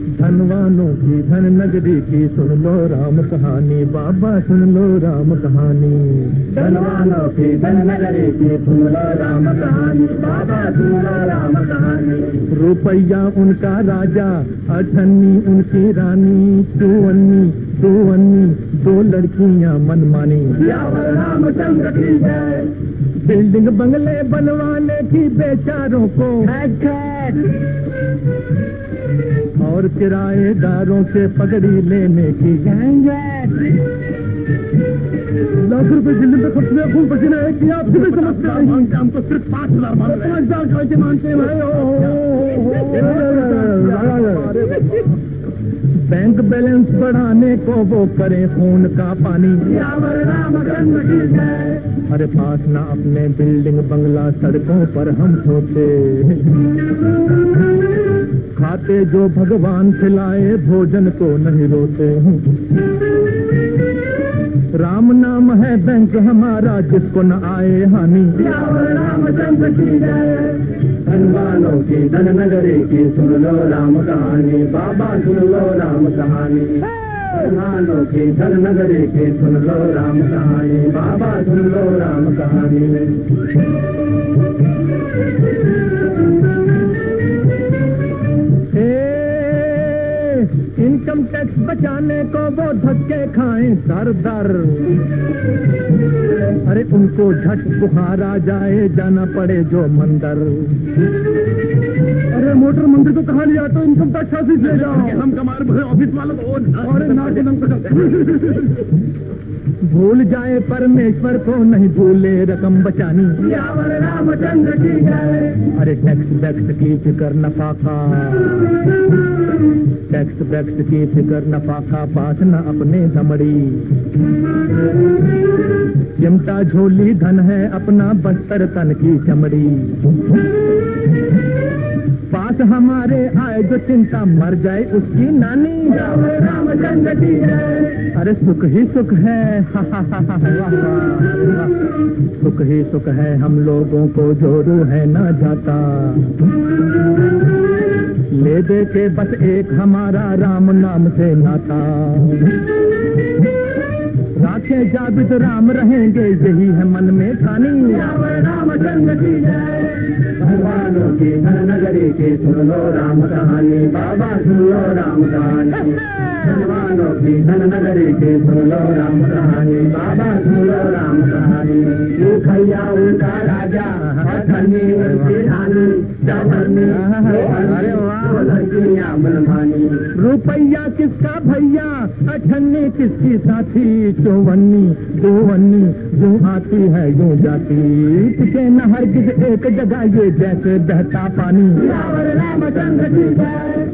धनवानों की धन नगरी की सुन लो राम कहानी, बाबा सुन लो राम कहानी। धनवानों की धन नगरी की सुन लो राम कहानी, बाबा सुन लो राम कहानी। रुपया उनका राजा, अठन्नी उनकी रानी, चौवन्नी दो लड़कियां मनमानी। रामचंद्र की जय। बिल्डिंग बंगले बनवाने की बेचारों को और किराएदारों से पगड़ी लेने की। लाख रुपए जिले में खर्च में खून पसीना है कि आप भी समझते हैं। हम तो सिर्फ 5,000 मानते हैं भाई। बैंक बैलेंस बढ़ाने को वो करे खून का पानी। अरे पास ना अपने बिल्डिंग बंगला, सड़कों पर हम सोते खाते जो भगवान खिलाए, भोजन को नहीं रोते। राम नाम है बैंक हमारा, जिसको न आए हानि। रामचंद्र की जय। धनवानों की धन नगरी की सुन लो राम कहानी, बाबा सुन लो राम कहानी। धनवानों की धन नगरी की सुन लो राम कहानी, बाबा सुन लो राम कहानी। इनकम टैक्स बचाने को वो धक्के खाएं दर दर। अरे उनको झट बुखार आ जाए, जाना पड़े जो मंदिर। अरे मोटर मंदिर को कहा लिया तो इनकम टैक्स ऑफिस ले जाओ। हम कमार ऑफिस वालों को और भूल जाए परमेश्वर को, नहीं भूले रकम बचानी। रामचंद्र की जय। अरे टैक्स की फिक्र नफा का, टैक्स की फिक्र नफा का, पास न अपने दमड़ी। चिमटा झोली धन है अपना, बस्तर तन की चमड़ी। पास हमारे आए जो चिंता, मर जाए उसकी नानी। रामचंद्र की जय। अरे सुख ही सुख है, सुख ही सुख है हम लोगों को, जोरू है ना जाता। ले दे के बस एक हमारा राम नाम से नाता। राखे जाबित राम रहेंगे, यही है मन में ठानी। रामचंद्र की जय। भगवानों की धन नगरी की सुन लो राम कहानी, बाबा सुन लो राम कहानी। भगवानों की धन नगरी की सुन लो राम कहानी, बाबा सुन लो राम कहानी। भैया उनका राजा, अठन्नी उनकी रानी, चौवन्नी लड़कियां मनमानी। रुपया किसका भैया, अठन्नी किसकी साथी, चौवन्नी जो आती है यूं जाती। टिके न हरगिज एक जगह ये, जैसे बहता पानी। रामचंद्र की जय।